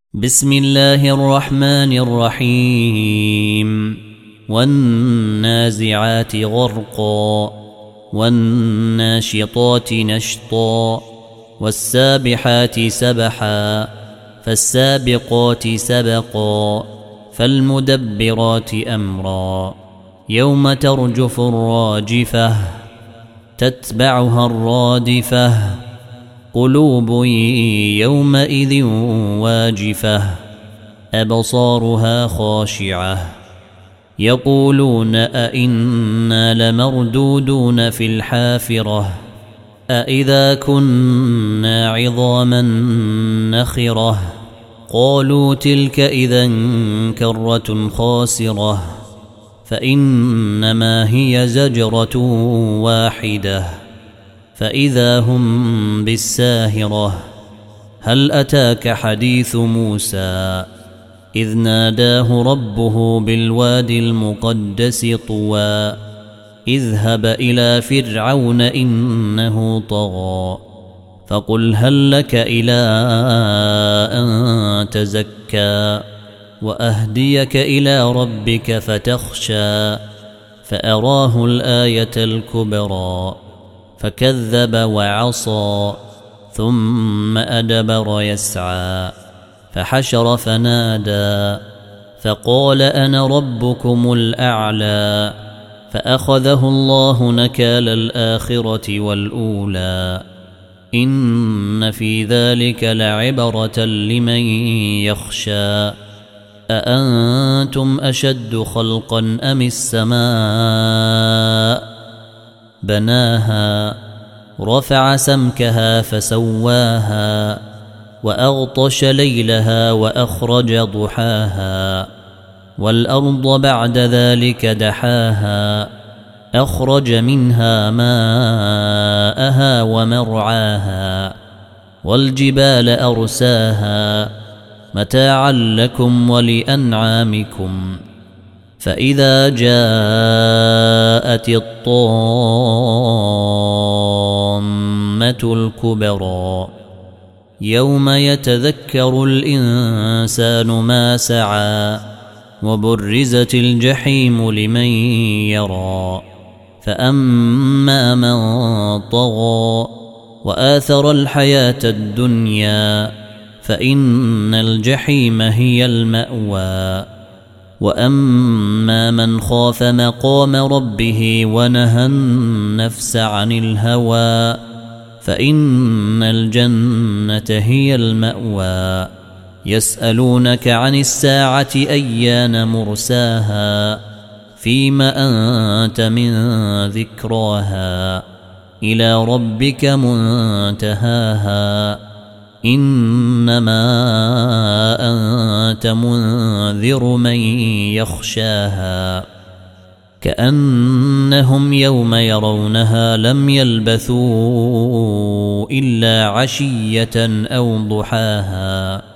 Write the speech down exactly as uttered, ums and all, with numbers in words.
بسم الله الرحمن الرحيم والنازعات غرقا والناشطات نشطا والسابحات سبحا فالسابقات سبقا فالمدبرات أمرا يوم ترجف الراجفة تتبعها الرادفة قلوب يومئذ واجفة أبصارها خاشعة يقولون أئنا لمردودون في الحافرة أئذا كنا عظاما نخرة قالوا تلك إذا كرة خاسرة فإنما هي زجرة واحدة فإذا هم بالساهرة هل أتاك حديث موسى إذ ناداه ربه بالوادي المقدس طوى اذهب إلى فرعون إنه طغى فقل هل لك إلى أن تزكى وأهديك إلى ربك فتخشى فأراه الآية الكبرى فكذب وعصى ثم أدبر يسعى فحشر فنادى فقال أنا ربكم الأعلى فأخذه الله نكال الآخرة والأولى إن في ذلك لعبرة لمن يخشى أأنتم أشد خلقا أم السماء بناها رفع سمكها فسواها وأغطش ليلها وأخرج ضحاها والأرض بعد ذلك دحاها أخرج منها ماءها ومرعاها والجبال أرساها متاعا لكم ولأنعامكم فإذا جاءت الطامة الكبرى يوم يتذكر الإنسان ما سعى وبرزت الجحيم لمن يرى فأما من طغى وآثر الحياة الدنيا فإن الجحيم هي المأوى وأما من خاف مقام ربه ونهى النفس عن الهوى فإن الجنة هي المأوى يسألونك عن الساعة أيان مرساها فيما أنت من ذكراها إلى ربك منتهاها إنما أنت منذر من يخشاها كأنهم يوم يرونها لم يلبثوا إلا عشية أو ضحاها